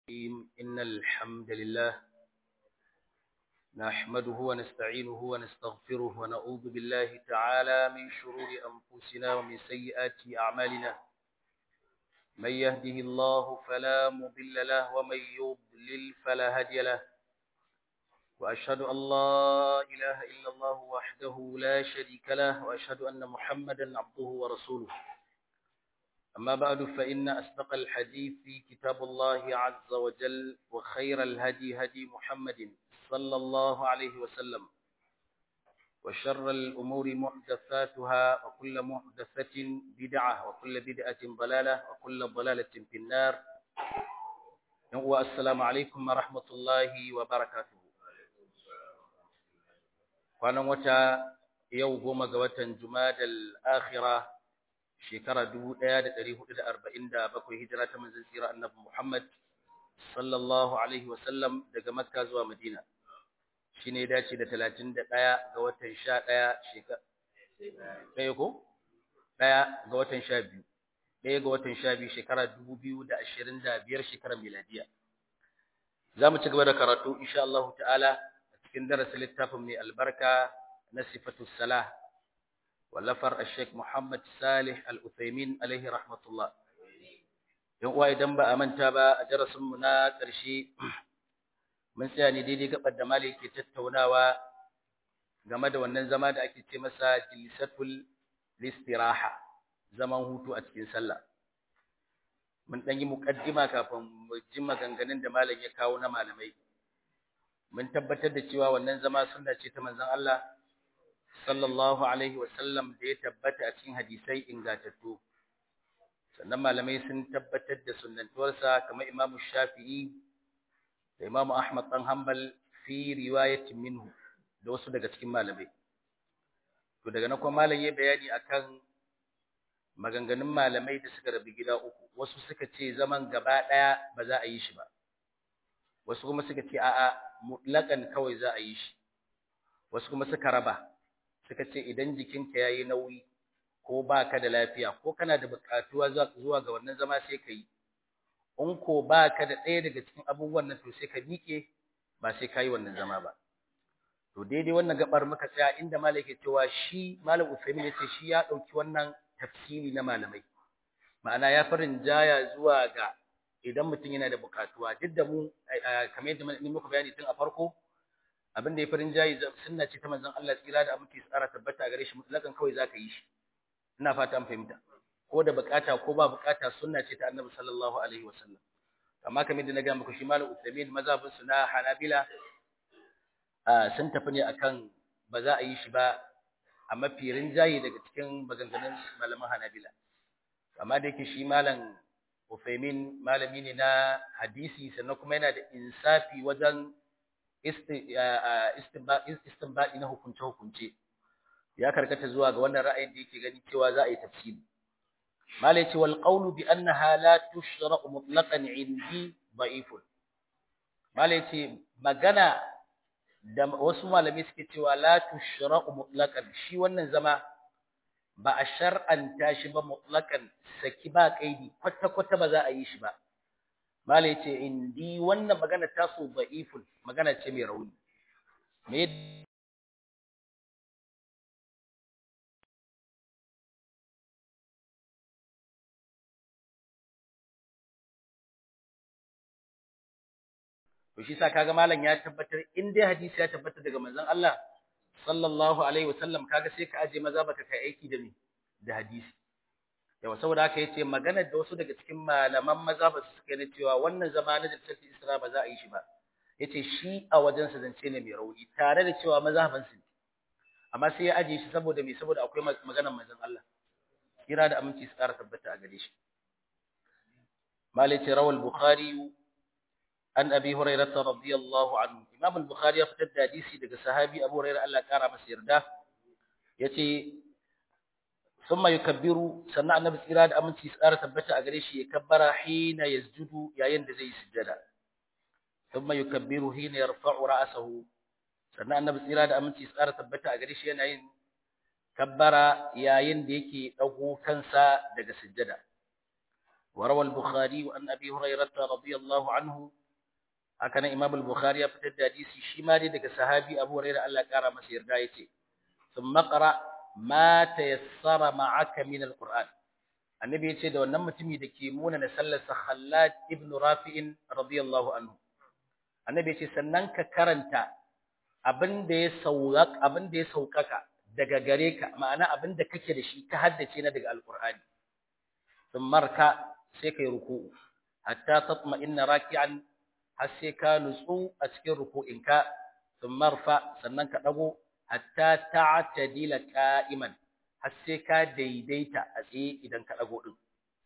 إن الحمد لله نحمده ونستعينه ونستغفره ونعوذ بالله تعالى من شرور أنفسنا ومن سيئات أعمالنا من يهده الله فلا مضل له ومن يضلل فلا هادي له وأشهد أن لا إله إلا الله وحده لا شريك له وأشهد أن محمدا عبده ورسوله أما بعد فإن أصدق الحديث كتاب الله عز وجل وخير الهدي هدي محمد صلى الله عليه وسلم وشر الأمور محدثاتها وكل محدثة بدعة وكل بدعة ضلالة وكل ضلالة في النار والسلام عليكم ورحمة الله وبركاته kwanan wata yau 10 ga watan Jumadal Akhirah shekara 1447 hijira ta manzon tsira annabi Muhammad sallallahu alaihi wasallam daga Makka zuwa Madina shine ya dace da 31 ga watan 11 shekara ɗaya ko ɗaya ga watan 12 ɗaya ga watan 12 shekara 2025 shekarar miladiya zamu ci gaba da karatu insha Allah ta'ala cikin darasin littafin mai albarka na sifatus salah wallafar Sheikh Muhammad Salih Al-Uthaymin alaihi rahmatullah dan uwa idan ba a manta ba a darasin mu na ƙarshe mun tsaya ne daidai gabar da malai yake tattaunawa game da wannan zama da ake ce masa jilsatul istiraha zaman hutu a cikin sallah mun dan yi muqaddima kafin mu ji maganganun da malam ya kawo na malamai mun tabbatar da cewa wannan zama sunna ce ta manzon Allah sallallahu alaihi wasallam da ya tabbata a cikin hadisai ingantattu sannan malamai sun tabbatar da sunnantuwarsa kamar Imam Shafi'i da Imam Ahmad dan Hanbal fi riwayatin minhu da wasu daga cikin malamai to daga nan kuma malam ya bayani akan maganganun malamai da suka rabu gida uku wasu suka ce zaman gaba daya ba za a yi shi ba wasu kuma suka ce a'a mutlaqan kawai za a yi shi wasu kuma suka raba suka ce idan jikinka yayi nauyi ko baka da lafiya ko kana da buƙatuwa zuwa ga wannan zama sai kai in ko baka da ɗaya daga cikin abubuwan nan to sai ka miƙe ba sai kai wannan zama ba to daidai wannan gabar muka tsaya inda malai yake cewa shi malam Usaimin yace shi ya dauki wannan tafsiri na malamai ma'ana ya farin jaya zuwa ga idan mutum yana da buƙatuwa duk da mu kamar yadda ni muka bayani tun a farko abin da ya farin jayi sunna ce ta manzon Allah tsira da aminci tsara tabbata gare shi mutlakan kawai zaka yi shi ina fata an fahimta ko da bukata ko ba bukata sunna ce ta Annabi sallallahu alaihi wasallam amma kamar yadda na ga muku shi Malam Uthaymeen mazhabin su na Hanabila sun tafi ne akan ba za a yi shi ba a mafi rinjayi daga cikin maganganun malaman Hanabila amma da yake shi Malam Uthaymeen malami ne na hadisi sannan kuma yana da insafi wajen istinbadi na hukunce ya karkata zuwa ga wannan ra'ayin da yake gani cewa za a yi tafsiri malai ce wal qawlu bi annaha la tushra'u mutlaqan indi da'ifun malai ce magana da wasu malamai suke cewa la tushra'u mutlaqan shi wannan zama ba a shar'anta shi ba mutlaqan saki ba kaidi kwata kwata ba za a yi shi ba malai ce indi wannan magana ta so da'ifun magana ce mai rauni me to shi sa kaga malam ya tabbatar in dai hadisi ya tabbata daga manzon Allah sallallahu alaihi wasallam kaga sai ka aje maza baka kai aiki da me da hadisi yawa saboda haka yace magana da wasu daga cikin malaman maza ba su suka ne cewa wannan zamanin da tafi Isra ba za a yi shi ba yace shi a wajen sa zance ne mai rauni tare da cewa mazhaban su amma sai ya aje shi saboda me saboda akwai maganar manzon Allah kira da aminci su ƙara tabbata a gare shi malai ce rawal bukhari an abi hurairah radiyallahu anhu imam al-bukhari ya fitar da hadisi daga sahabi abu hurairah Allah ya kara masa yarda yace thumma yukabbiru sanna annabi tsira da aminci su ƙara tabbata a gare shi ya kabbara hina yasjudu yayin da zai sujjada thumma yukabbiru hina yarfa'u ra'sahu sanna annabi tsira da aminci su ƙara tabbata a gare shi yana yin kabbara yayin da yake dago kansa daga sujjada وروى البخاري عن أبي هريرة رضي الله عنه أكن إمام البخاري يفتد حديثي شمالي دك صحابي أبو هريرة الله كرم مسير دايتي ثم قرأ ما تيسر معك من القرآن النبي يتي da wannan mutumi da ke muna na sallar Khallad ibn Rafi'in radiyallahu anhu annabi yace sannan ka karanta abin da ya saukaka daga gare ka ma'ana abin da kake da shi ka haddace na daga alqur'ani thumma raka sai kai ruku'u hatta tatma'inna raki'an har sai ka nutsu a cikin ruku'inka thumma rfa sannan ka dago hatta ta'tadila qa'iman har sai ka daidaita a tsaye idan ka dago din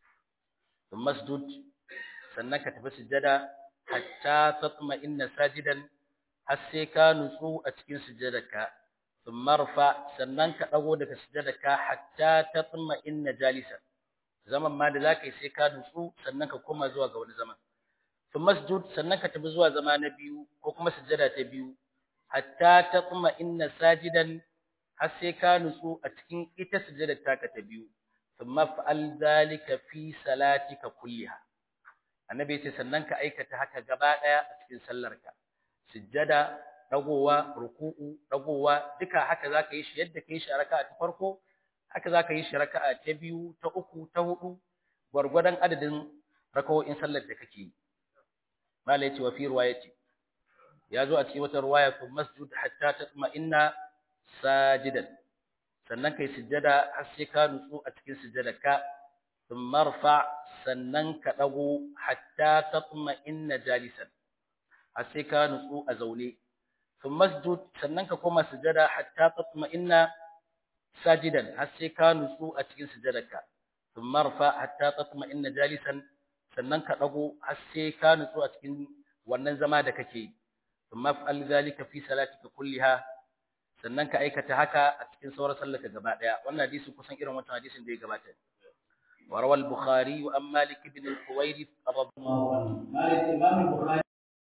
thumma masjud sannan ka tafi sujjada hatta tatma'inna sajidan har sai ka nutsu a cikin sujjadarka thumma rfa sannan ka dago daga sujjadarka hatta tatma'inna jalisan zaman ma da zaka yi sai ka nutsu sannan ka koma zuwa ga wani zaman thumma masjud sannan ka tafi zuwa zama na biyu ko kuma sujjada ta biyu hatta tatma'inna sajidan har sai ka nutsu a cikin ita sujjadar taka ta biyu thumma fa'al zalika fi salatika kulliha annabi yace sannan ka aikata haka gaba daya a cikin sallarka sujjada dagowa ruku'u dagowa duka haka zaka yi shi yadda kai shi a raka'a ta farko haka zaka yi shi raka'a ta biyu ta uku ta hudu gurgurdan adadin raka'o'in sallar da kake yi mala yace wa fi riwayati yazo a cikin wata riwaya ko masjud hatta tatma'inna sajidan sannan kai sujjada har sai ka nutsu a cikin sujjadarka thumma rfa sannan ka dago hatta tatma'inna jalisan har sai ka nutsu a zaune thumma masjud sannan ka koma sujjada hatta tatma'inna sajidan har sai ka nutsu a cikin sujjadarka thumma rfa hatta tatma'inna jalisan sannan ka dago har sai ka nutsu a cikin wannan zama da kake yi thumma fa'al zalika fi salatika kulliha sannan ka aikata haka a cikin sauran sallarka gaba daya wannan hadisi kusan irin wannan hadisin da ya gabata وروى البخاري عن مالك بن الحويرث رضي الله عنه مالك امام البخاري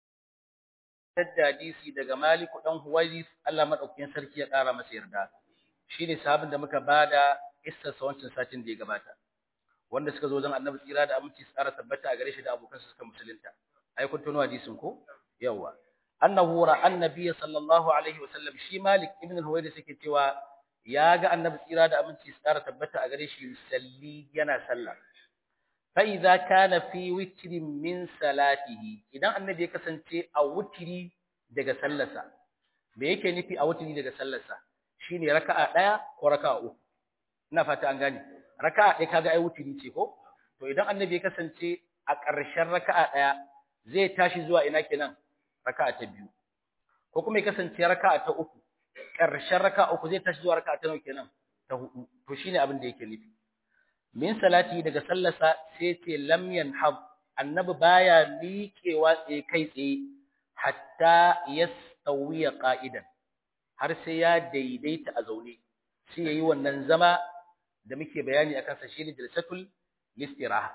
hadisi daga Malik dan Huwairith Allah madaukakin sarki ya kara masa yarda shine sahabin da muka bada kissar sa wancan satin da ya gabata wanda suka zo dan Annabi tsira da aminci tsara tabbata a gare shi da abokan suka musulunta ai kun tuno hadisin ko yawa annahu ra'a annabiy sallallahu alaihi wasallam shi Malik ibn al-Huwairith yake cewa ya ga Annabi tsira da aminci tsara tabbata a gare shi salli yana sallah fa idza kana fi witrin min salatihi idan Annabi ya kasance a wutiri daga sallarsa me yake nufi a wutiri daga sallarsa shine raka'a daya ko raka'a uku ina fata an gane raka'a ɗaya kaga ai wutiri ce ko to idan Annabi ya kasance a ƙarshen raka'a daya zai tashi zuwa ina kenan raka'a ta biyu ko kuma ya kasance raka'a ta uku ƙarshen raka'a uku zai tashi zuwa raka'a ta nawa kenan ta hudu to shine abin da yake nufi min salati daga sallarsa sai ce lam yanhab Annabi baya miƙewa tsaye kai tsaye hatta yastawiya qa'idan har sai ya daidaita a zaune sai yayi wannan zama da muke bayani akan sa shine jalsatul istiraha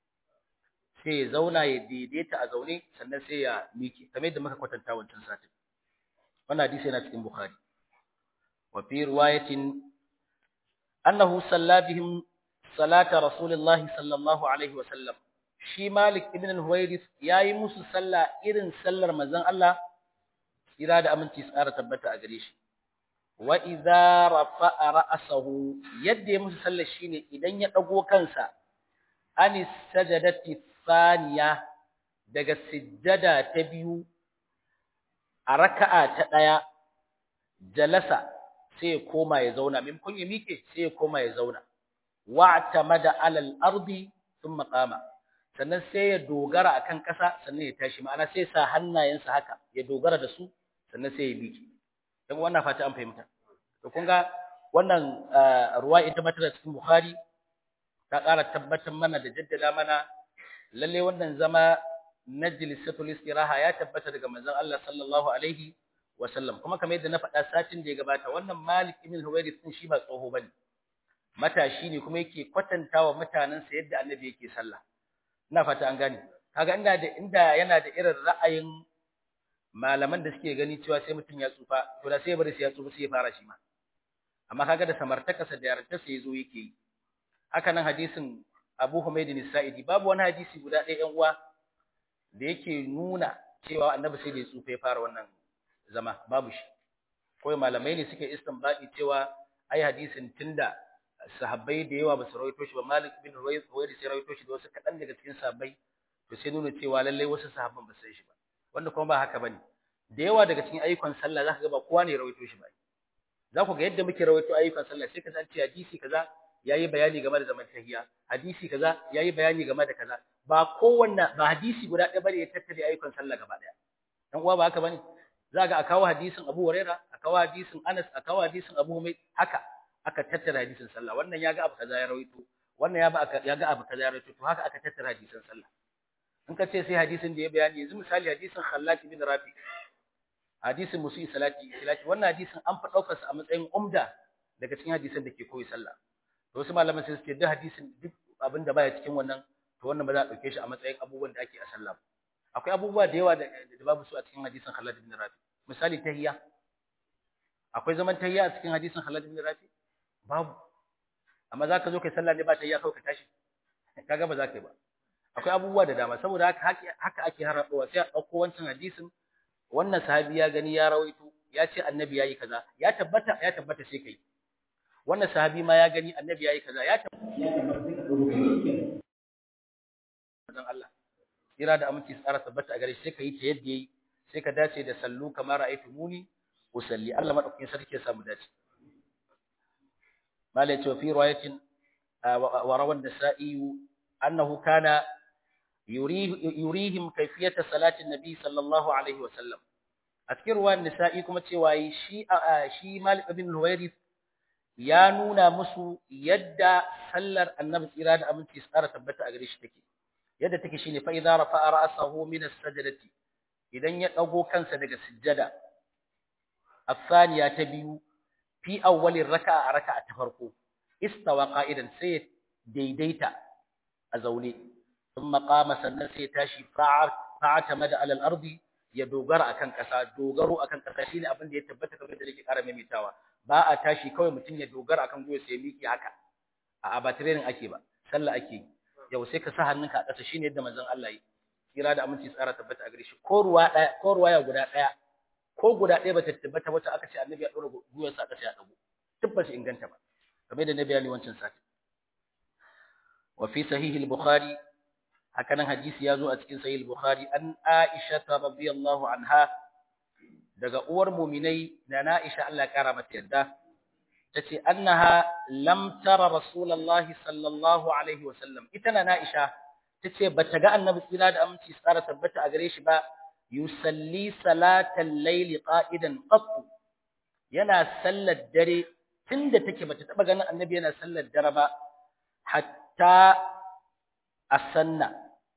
sai ya zauna ya daidaita a zaune sannan sai ya miƙe kamar yadda muka kwatanta wancan satin wannan hadisi yana cikin Bukhari wa fi riwayatin annahu salla bihim salata Rasulullahi sallallahu alaihi wa sallam shi Malik ibn al-Huwairith yayi musu sallah irin sallar manzon Allah tsira da aminci tsara tabbata a gare shi wa idza rafa'a ra'sahu yadda ya musu sallar shine idan ya dago kansa anis sajadati thaniya daga sujjada ta biyu a raka'a ta daya jalasa sai ya koma ya zauna maimakon ya mike sai ya koma ya zauna wa'tamada 'ala al-ardi thumma qama sannan sai ya dogara akan ƙasa sannan ya tashi ma'ana sai sa hannayensa haka ya dogara da su sannan sai ya mike dan wannan fata an fahimta to kun ga wannan ruwa ita ma tana cikin Bukhari ta ƙara tabbatar mana da jaddada mana lalle wannan zama na jilsatul istiraha ya tabbata daga manzon Allah sallallahu alaihi wasallam kuma kamar yadda na faɗa satin da ya gabata wannan Malik ibn Huwairith din shi ba tsoho bane matashi ne kuma yake kwatantawa mutanansa yadda annabi yake sallah ina fata an gane kaga inda yana da irin ra'ayin malaman da suke gani cewa sai mutum ya tsufa to da sai ya bari sai ya tsufa sai ya fara shi ma amma kaga da samartakarsa da yarantarsa yazo yake yi haka nan hadisin Abu Humayd al-Sa'idi babu wani hadisi guda ɗaya ƴan uwa da yake nuna cewa annabi sai da ya tsufa ya fara wannan zama, babu shi. Kawai malamai ne suke istinbadi cewa ai hadisin tunda sahabbai da yawa ba su rawaito shi ba, Malik bin Huwayris sai rawaito shi da wasu kaɗan daga cikin sahabbai, to sai nuna cewa lallai wasu sahabban ba su san shi ba, wanda kuma ba haka bane. Da yawa daga cikin ayyukan sallah zaka ga ba kowa ne rawaito shi ba. Za ku ga yadda muke rawaito ayyukan sallah, sai ka san cewa hadisi kaza yayi bayani game da zaman tahiyya, hadisi kaza yayi bayani game da kaza. Ba kowanne ba hadisi guda ɗaya bane ya tattare ayyukan sallah gaba ɗaya. Dan uwa ba haka bane. Za ga a kawo hadisin Abu Huraira, a kawo hadisin Anas, a kawo hadisin Abu Humayd, haka aka tattara hadisin sallah. Wannan ya ga abu kaza ya rawaito, wannan ya ga abu kaza ya rawaito, to haka aka tattara hadisin sallah. In ka ce sai hadisin da ya bayani, yanzu misali hadisin Khallad bin Rafi, hadisin Musi salati, wannan hadisin an fa daukar sa a matsayin umda daga cikin hadisan da ke koyi sallah. To wasu malaman sai suke duk hadisin duk abin da baya cikin wannan, to wannan ba za a dauke shi a matsayin abubuwan da ake a sallah. Akwai abubuwa da yawa da babu su a cikin hadisin Khallad bin Rafi. Misali tahiyya. Akwai zaman tahiyya a cikin hadisin Khallad bin Rafi? Babu. Amma zaka zo kai sallah ne ba tahiyya kawai ka tashi. Kaga ba za ka yi ba. Akwai abubuwa da dama, saboda haka ake haraɗowa, sai a ɗauko wancan hadisin, wannan sahabi ya gani ya rawaito, ya ce annabi yayi kaza, ya tabbata sai kai. Wannan sahabi ma ya gani annabi yayi kaza, ya tabbata sai ka dauko dan Allah. Kira da aminci tsara tabbata a gare shi, sai ka yi ta yadda yayi, sai ka dace da sallu kamar ra'aytumuni usalli. Allah madaukakin sarki ya samu dace. Malai ce fi riwayatin wa rawan nasa'i annahu kana yurihim kayfiyata salati nabi sallallahu alaihi wa sallam. A cikin ruwan nisa'i kuma cewa shi Malik ibn Huwairis ya nuna musu yadda sallar annabi tsira da aminci tsara tabbata a gare shi take. Yadda take shine fa idza rafa'a ra'sahu min as-sajdati, idan ya dago kansa daga sujjada, afaniya ta biyu, fi awwalin raka'a ta farko, istawa qa'idan sai daidaita a zaune. ثم قام sannan sai tashi fa'atamada ala al-ardi, ya dogara akan kasa. Dogaro akan kasa shine abin da ya tabbata kamar da yake ƙara maimaitawa. Ba a tashi kawai mutum ya dogara akan goyo sai miki haka. A ba training ake ba, sallah ake. Yau sai ka sa hannunka a kasa, shine yadda manzon Allah yi. Kira da aminci tsara tabbata a gare shi. Ko ruwaya guda daya, ko guda daya bata tabbata wata aka ce annabi ya dora goyonsa a kasa ya dago. Tabbas inganta ba. Kamar da nabi Ali wancan sati. Wa fi sahih al-Bukhari, hakanan hadisi ya zo a cikin sahih al-Bukhari, an Aisha radhiyallahu anha, daga uwar mu'minai na Aisha Allah ya kara mata yarda, tace annaha lam tara rasulullahi sallallahu alaihi wa sallam. Ita na Aisha tace bata ga annabi tsira da aminci tsara tabbata a gare shi ba, yusalli salatal layli qa'idan qat, yana sallar dare tunda take bata taba ganin annabi yana sallar dare ba, hatta asanna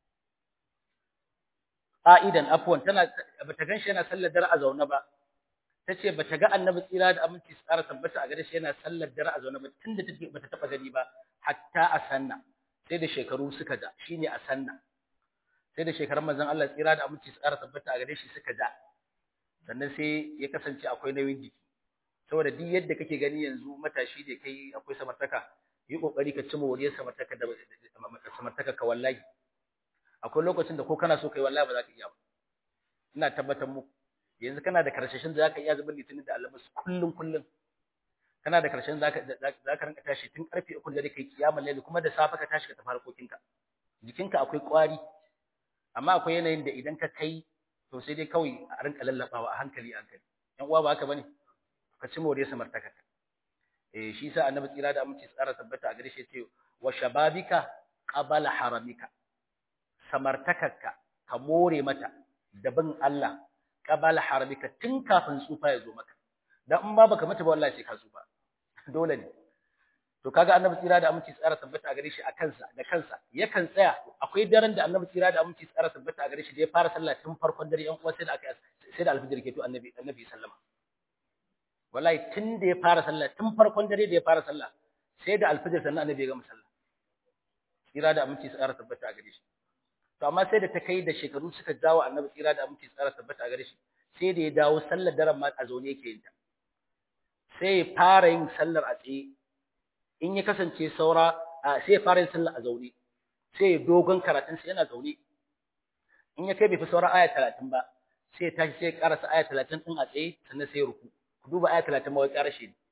qa'idan, afwan, bata ganshi yana sallar dare a zaune ba. Tace bata ga annabi tsira da aminci tsara tabbata a gare shi yana sallar dare a zaune ba tunda take bata taba gani ba, hatta asanna, sai da shekaru suka ja, shine asanna, sai da shekarun manzon Allah tsira da aminci tsara tabbata a gare shi suka ja, sannan sai ya kasance akwai nauyin jiki. Saboda duk yadda kake gani yanzu matashi da kai akwai samartaka, yi kokari ka cima wariyar samartaka ka wallahi. Akwai lokacin da ko kana so kai wallahi ba za ka iya ba. Ina tabbatar muku yanzu kana da karshashin da zaka iya zubar litinin da alamus kullun. Kana da karshen zaka rinka tashi tun karfe 3 da kai kiyamul layl, kuma da safe ka tashi ka tafi harkokinka. Jikinka akwai kwari, amma akwai yanayin da idan ka kai to sai dai kawai a rinka lallabawa a hankali. Yan uwa ba haka bane, ka ci more samartaka. Shi yasa annabi tsira da aminci tsara tabbata a gare shi ce wa shababika qabala haramika. Samartakarka ka more mata da bin Allah qabala haramika, tun kafin tsufa ya zo maka. Dan in ba baka mata ba wallahi sai ka tsufa. Dole ne. To kaga annabi tsira da aminci tsara tabbata a gare shi a kansa da kansa yakan tsaya. Akwai daren da annabi tsira da aminci tsara tabbata a gare shi da ya fara sallah tun farkon dare, yan uwa sai da alfijir ke to annabi sallama. Wallahi tun da ya fara sallah, tun farkon dare da ya fara sallah, sai da alfijir sannan annabi ya gama sallah. Tsira da aminci tsara tabbata a gare shi. To amma sai da ta kai da shekaru suka jawo annabi tsira da aminci tsara tabbata a gare shi, sai da ya dawo sallar daren ma a zaune yake yin ta. Sai ya fara yin sallar a tsaye, in ya kasance saura sai ya fara yin sallar a zaune, sai dogon karatun sai yana zaune in ya kai bai fi sauran aya 30 ba sai ya tashi sai ya karasa aya 30 din a tsaye sannan sai ya ruku ku duba aya 30 ma wai karashe ne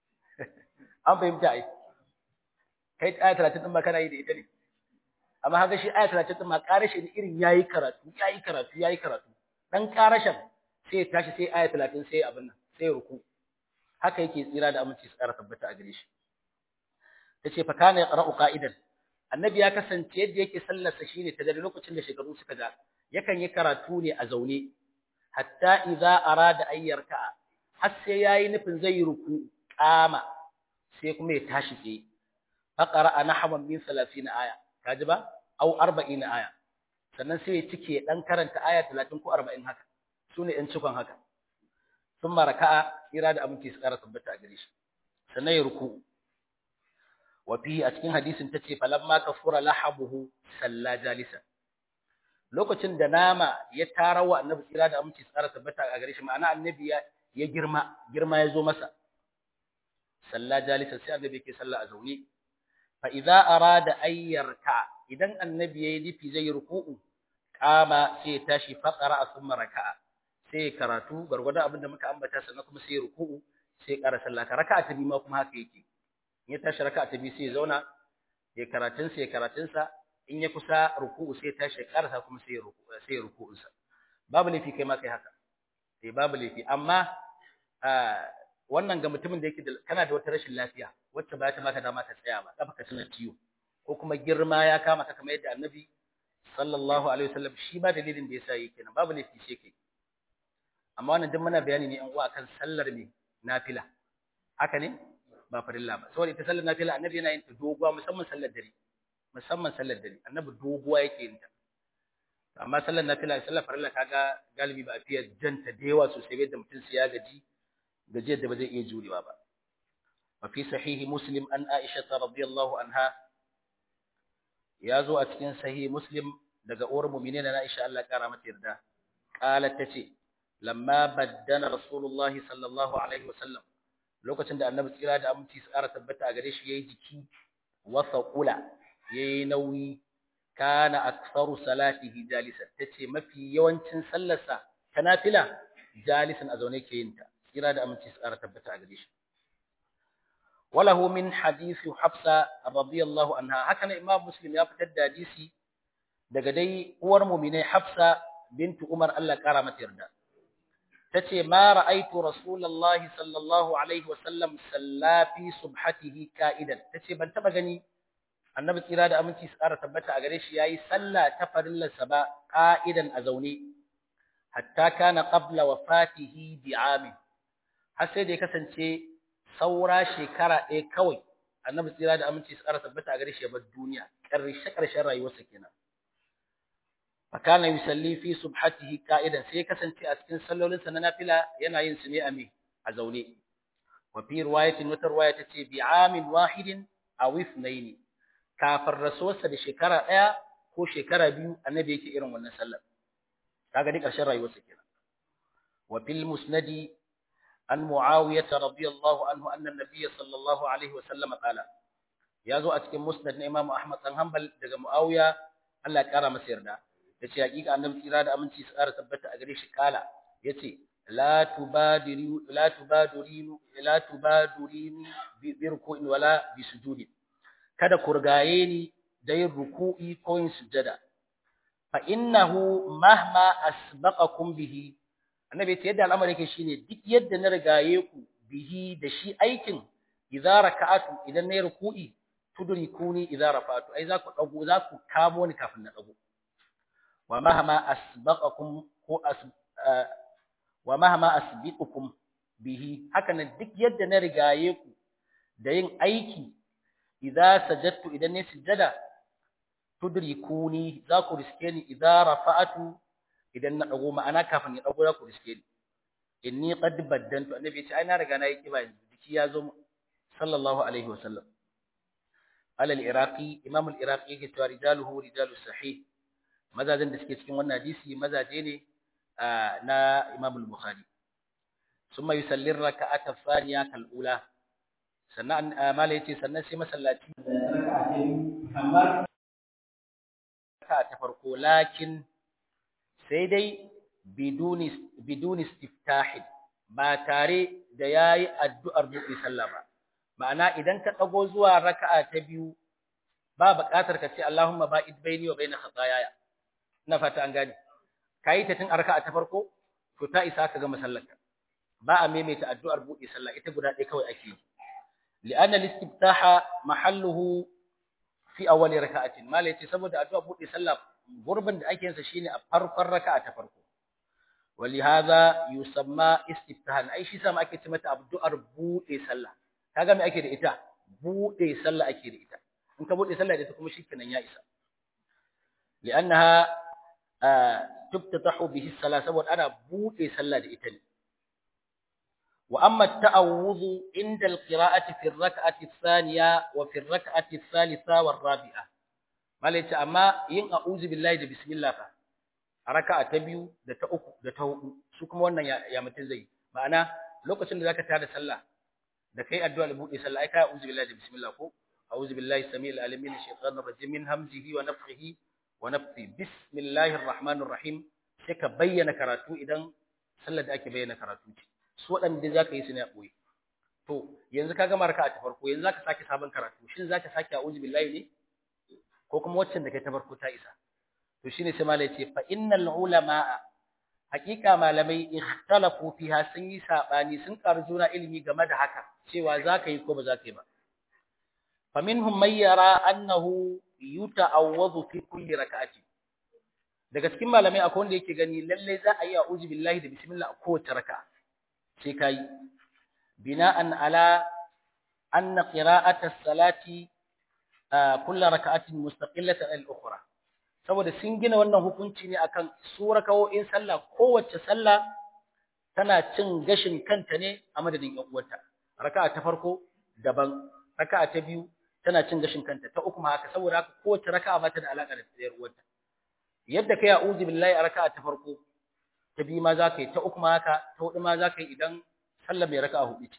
an fahimta ai kai aya 30 din ba kana yi da ita ne amma haka shi aya 30 din ma karashe ne irin yayi karatu dan karashin sai ya tashi sai aya 30 sai abin nan sai ya ruku haka yake tsira da aminci tsara tabbata a gare shi tace fa kana yaqra'u qa'idan annabi ya kasance yadda yake sallarsa shine ta da lokacin da shekaru suka ga yakan yi karatu ne a zaune hatta idza arada an yarka'a har sai yayi nufin zai yi ruku qama sai kuma ya tashi tsaye fa qara'a nahwan min 30 aya kaji ba au 40 aya sannan sai ya cike dan karanta aya 30 ko 40 haka sune ɗan cikon haka thumma raka'a ira da abinci su ƙara tabbata a gare shi sannan ya ruku wa fi a cikin hadisin tace falamma kafura lahabuhu salla jalisa lokacin da nama ya tarawa annabi ira da abinci su ƙara tabbata a gare shi ma'ana annabi ya girma ya zo masa salla jalisa sai annabi yake salla a zaune fa idza arada ayyarka idan annabi yayi nufi zai ruku'u kama sai ya tashi faqara thumma raka'a sai karatu gargwada abinda muka ambata sannan kuma sai ruku'u sai ƙara sallah raka'a ta biyu ma kuma haka yake in ya tashi raka'a ta biyu sai ya zauna ya karatun sa in ya kusa ruku'u sai ya tashi ƙarasa kuma sai ya ruku'un sa babu laifi kai ma kai haka sai babu laifi amma wannan ga mutumin da yake kana da wata rashin lafiya wacce ba ta baka dama ka tsaya ba kafa ka tana ciwo ko kuma girma ya kama ka kamar yadda annabi sallallahu alaihi wasallam shi ba dalilin da yasa yake nan babu laifi sai kai amma wannan duk muna bayani ne an uwa kan sallar me nafila haka ne ba farilla ba saboda ita sallar nafila annabi yana yin ta doguwa musamman sallar dare annabi doguwa yake yin ta amma sallar nafila sallar farilla kaga galibi ba a fiye janta da yawa sosai yadda mutum sai ya gajiyar da ba zai iya jurewa ba wa fi sahihi muslim an aisha radhiyallahu anha ya zo a cikin sahihi muslim daga uwar mu'minin na aisha Allah kara mata yarda qalat tace lamma baddana rasulullah sallallahu alaihi wasallam lokacin da annabi tsira da aminci su ƙara tabbata a gare shi yayi jiki wa saqula yayi nauyi kana aktharu salatihi jalisan tace mafi yawancin sallarsa ta nafila jalisan a zaune ke yin ta tsira da aminci su ƙara tabbata a gare shi walahu min hadisi hafsa radiyallahu anha haka ne imam muslim ya fitar da hadisi daga dai uwar mu'mine hafsa bintu umar Allah ƙara mata yarda tace ma ra'aytu rasulullahi sallallahu alaihi wasallam salla fi subhatihi qa'idan tace ban taba gani annabi tsira da aminci su ƙara tabbata a gare shi yayi sallah ta farillarsa ba qa'idan a zaune hatta kana qabla wafatihi bi'amin har sai da ya kasance saura shekara ɗaya kawai annabi tsira da aminci su ƙara tabbata a gare shi ya bar duniya ƙarshen rayuwarsa kenan fakana yusalli fi subhatihi qa'idan sai kasance a cikin sallolin sa na nafila yana yin su ne a zaune wa fi riwayatin wata riwaya tace bi amin wahidin aw ithnain kafar rasuwarsa da shekara daya ko shekara biyu annabi yake irin wannan sallar kaga dai karshen rayuwarsa kenan wa fil musnadi an muawiyah radiyallahu anhu anna an-nabiy sallallahu alaihi wa sallam qala yazo a cikin musnad na imam ahmad dan hanbal daga muawiya Allah ya kara masa yarda yace hakika annabi tsira da aminci su ƙara tabbata a gare shi kala yace la tubadirinu bi ruku'in wala bi sujudi kada ku rigaye ni da yin ruku'i ko yin sujada fa innahu mahma asbaqakum bihi annabi yace yadda al'amari yake shine duk yadda na rigaye ku bihi da shi aikin idza raka'atu idan nayi ruku'i tudrikuni idza rafa'tu ai za ku kamo ni kafin na dago ومهما أسبقكم به hakanan duk yadda na rigaye ku da yin aiki idza sajadtu idan ne sujada tudrikuni za ku riske ni idza rafa'atu idan na dago ma'ana kafin ya dago za ku riske ni inni qad baddantu annabi ya ce ai na riga na yi kiba jiki ya zo sallallahu alaihi wasallam al-iraqi imam al-iraqi yake cewa rijaluhu rijalu sahih mazajen da suke cikin wannan hadisi mazaje ne na Imam al-Bukhari summa yusallir raka'ata thaniya kal ula sannan mala yace sannan sai masallaci raka'a ta biyu kamar raka'a ta farko lakin sai dai biduni istiftahi ba tare da yayi addu'ar buɗe sallah ba ma'ana idan ka dago zuwa raka'a ta biyu ba buƙatar ka ce Allahumma ba'id baini wa baina khataaya ina fata an gane kai ta tun raka'a ta farko to ta isa ka ga masallarka ba a maimaita addu'ar buɗe sallah ita guda ɗaya kawai ake yi li'anna al-istiftaha mahalluhu fi awwal raka'atin malai ce saboda addu'a buɗe sallah gurbin da ake yin sa shine a farkon raka'a ta farko ولهذا يسمى استفتاحا ai shi sama ake ce mata addu'ar buɗe sallah kaga me ake da ita buɗe sallah ake da ita in ka buɗe sallah da ita kuma shikenan ya isa li'annaha tuftatahu bihi salat saboda ana buɗe sallah da ita ne wa amma at-ta'awudhu inda al-qira'ati fi ar-rak'ati ath-thaniya wa fi ar-rak'ati ath-thalitha wa ar-rabi'a malai amma yin a'udhu billahi da bismillah fa a raka'a ta biyu da ta uku da ta hudu su kuma wannan ya mutun zai ma'ana lokacin da zaka tada sallah da kai addu'a da buɗe sallah ai kai a'udhu billahi da bismillah ko a'udhu billahi samil alim min shaitanir rajim min hamzihi wa nafthihi wa nafthi bismillahir rahmanir rahim sai ka bayyana karatu idan sallar da ake bayyana karatu ce su waɗanda zaka yi su ne a boye to yanzu ka gama raka'a ta farko yanzu zaka sake sabon karatu shin zaka sake a'udhu billahi ne ko kuma waccan da kai ta farko ta isa to shine sai malai ce fa innal ulama haqiqa malamai ikhtalafu fiha sun yi sabani sun karu juna ilimi game da haka cewa zaka yi ko ba zaka yi ba fa minhum may yara annahu yuta'awwadhu fi kulli rak'ati daga cikin malamai akwai wanda yake gani lalle za a yi a'udhu billahi da bismillah a kowace raka'a sai kai bina'an ala anna qira'ata as-salati kullu raka'atin mustaqillatan al-ukhra saboda sun gina wannan hukunci ne akan su raka'o'in sallah kowace sallah tana cin gashin kanta ne a madadin ƴan uwarta raka'a ta farko daban raka'a ta biyu tana cin gashin kanta ta uku ma haka saboda haka kowace raka'a ba ta da alaka da tsayar uwarta yadda kai a'udhu billahi a raka'a ta farko ta biyu ma zaka yi ta uku ma haka ta hudu ma zaka yi idan sallah mai raka'a hudu ce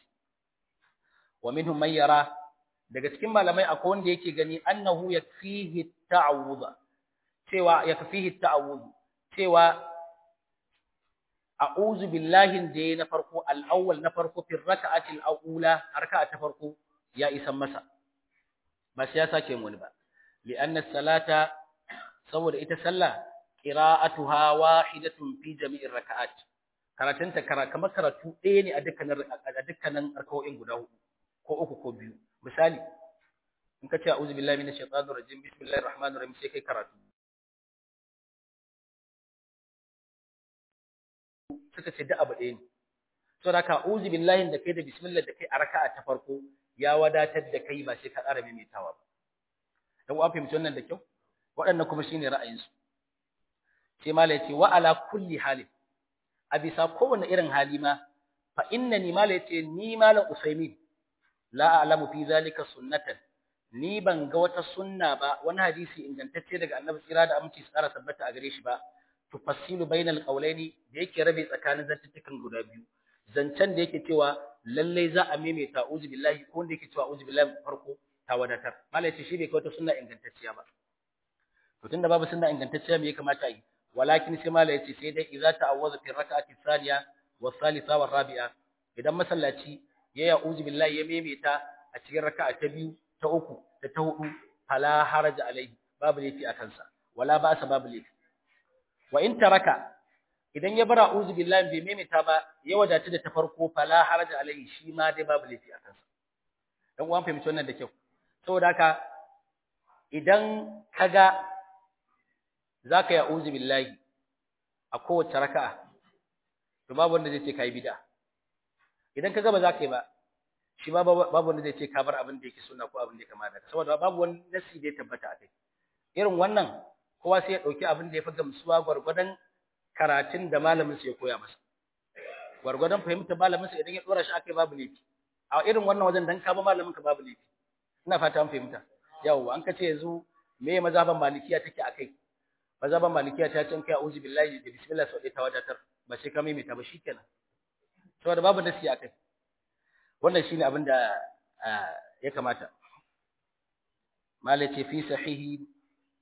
wa minhum man yara daga cikin malamai akwai wanda yake gani annahu yakfihi ta'awudha cewa yakfihi ta'awudhu cewa a'udhu billahi da na farko al-awwal na farko fi rak'ati al-ula raka'a ta farko ya isan masa ba sai ya sake wani ba li'anna salata saboda ita sallah qira'atuha wahidatun fi jami'ir raka'at karatunta kamar karatu ɗaya ne a dukkanin raka'o'in guda hudu ko uku ko biyu misali in ka ce a'udhu billahi minash shaitanir rajim bismillahir rahmanir rahim sai kai karatu suka ce da abu ɗaya ne saboda haka a'udhu billahi da kai da bismillah da kai a raka'a ta farko ya wadatar da kai ba sai ka ƙara maimaitawa ba dan uwa fahimci wannan da kyau waɗannan kuma shine ra'ayinsu sai mala yace wa ala kulli halin a bisa kowane irin hali ma fa innani mala yace ni malam usaimin la a'lamu fi zalika sunnatan ni ban ga wata sunna ba wani hadisi ingantacce daga annabi tsira da aminci tsara tabbata a gare shi ba tufassilu bainal qawlaini da yake rabe tsakanin zantukan guda biyu zancen da yake cewa lalle za a maimaita uzu billahi ko wanda yake cewa uzu billahi farko ta wadatar malai ce shi bai kai wata sunna ingantacciya ba to tunda babu sunna ingantacciya me ya kamata yi walakin sai malai ce sai dai idza ta'awwaza fi rak'ati thaniya wa thalitha wa rabi'a idan masallaci ya ya uzu billahi ya maimaita a cikin raka'a ta biyu ta uku da ta hudu fala haraja alaihi babu laifi a kansa wala ba sa babu laifi wa in taraka idan ya bara uzu billahi bai maimaita ba ya wadatu da ta farko fala haraja alaihi shi ma dai babu laifi a kansa dan uwan fahimci wannan da kyau saboda haka idan kaga zaka ya uzu billahi a kowace raka'a to babu wanda zai ce kai bid'a idan kaga ba zaka yi ba shi ma babu wanda zai ce ka bar abin da yake sunna ko abin da ya kamata saboda babu wani nasi da ya tabbata a kai irin wannan kowa sai ya dauki abin da ya fi gamsuwa gwargwadon karatun da malamin sa ya koya masa gwargwadon fahimta malamin sa idan ya dora shi akai babu laifi a irin wannan wajen dan ka ba malamin ka babu laifi ina fata an fahimta yawa an kace yanzu me mazhaban malikiya take akai mazhaban malikiya ta ce kai a'udhu billahi da bismillah sau ta wadatar ba sai ka maimaita ba shikenan saboda babu nasi akai wannan shine abin da ya kamata malace fi sahihi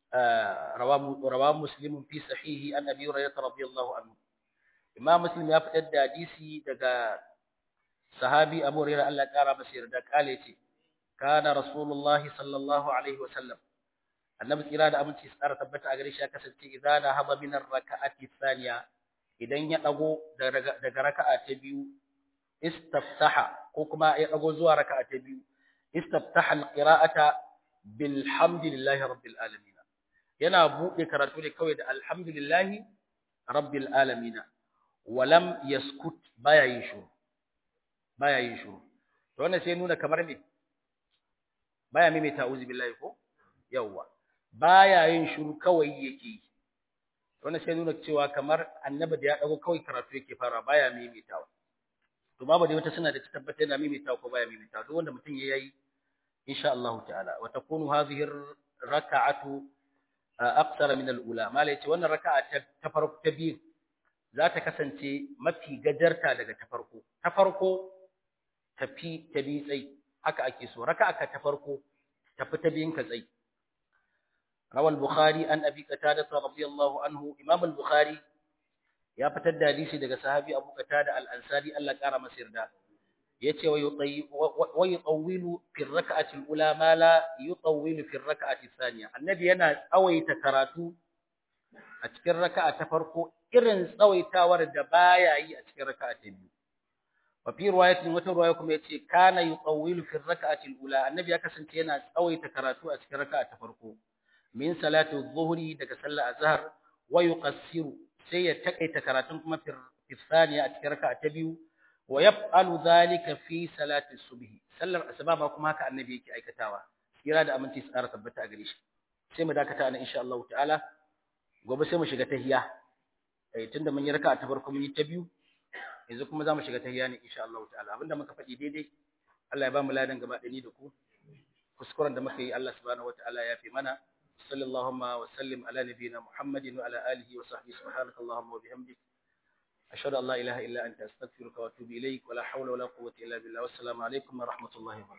rawa muslim fi sahihi an abi hurairah radiyallahu anhu imam muslim ya fitar da hadisi daga sahabi abu hurairah Allah ya kara masa yarda kale ce kana rasulullahi sallallahu alaihi wasallam annabi tsira da aminci tsara tabbata a gare shi ya kasance idan da haba min raka'ati thaniya idan ya dago daga raka'a ta biyu istaftaha ko kuma ya dago zuwa raka'a ta biyu istaftaha alqira'ata bilhamdillahi rabbil alamin yana bude karatu ne kawai da alhamdulillahi rabbil alamin walam yaskut baya yin shiru to wannan sai nuna kamar me baya mai ta'uzu billahi ko yawa baya yin shiru kawai yake wannan sai nuna cewa kamar annabi da ya dago kawai karatu yake fara baya maimaitawa to babu dai wata suna da ta tabbata yana maimaitawa ko baya maimaitawa duk wanda mutum yayi insha Allah ta'ala wa takunu hadhihi rak'atu aqsara min al-ula mala yace wannan raka'a ta farko ta biyu za ta kasance mafi gajarta daga ta farko tafi ta bi tsayi haka ake so raka'a ta farko tafi ta biyun ka tsayi rawal bukhari an abi qatada radiyallahu anhu imam al-bukhari ya fitar da hadisi daga sahabi abu qatada al-ansari Allah kara masa yarda yace wa yutawwilu fi rak'ati al-ula ma la yutawwilu fi rak'ati thaniya annabi yana tsawaita karatu a cikin raka'a ta farko irin tsawaitawar da baya yi a cikin raka'a ta biyu wa fi riwayatin wata riwaya kuma yace kana yutawwilu fi rak'ati al-ula annabi ya kasance yana tsawaita karatu a cikin raka'a ta farko min salati adh-dhuhri daga sallar azhar wa yuqassiru sai ya takaita karatun kuma fi thaniya a cikin raka'a ta biyu wa yaf'alu dhalika fi salati subhi sallar asuba ma kuma haka annabi yake aikatawa kira da aminci tsara tabbata a gare shi sai mu dakata ana insha Allah ta'ala gobe sai mu shiga tahiyya tunda mun yi raka'a ta farko mun yi ta biyu yanzu kuma zamu shiga tahiyya ne insha Allah ta'ala abinda muka faɗi daidai Allah ya ba mu ladan gaba ɗani da ku kuskuren da muka yi Allah subhanahu wataala ya fi mana sallallahu wa sallim ala nabiyyina Muhammadin wa ala alihi wa sahbihi subhanakallahumma wa bihamdik ashhadu an la ilaha illa anta astaghfiruka wa atubu ilaik wa la hawla wa la quwwata illa billah wassalamu alaikum wa rahmatullahi wa barakatuh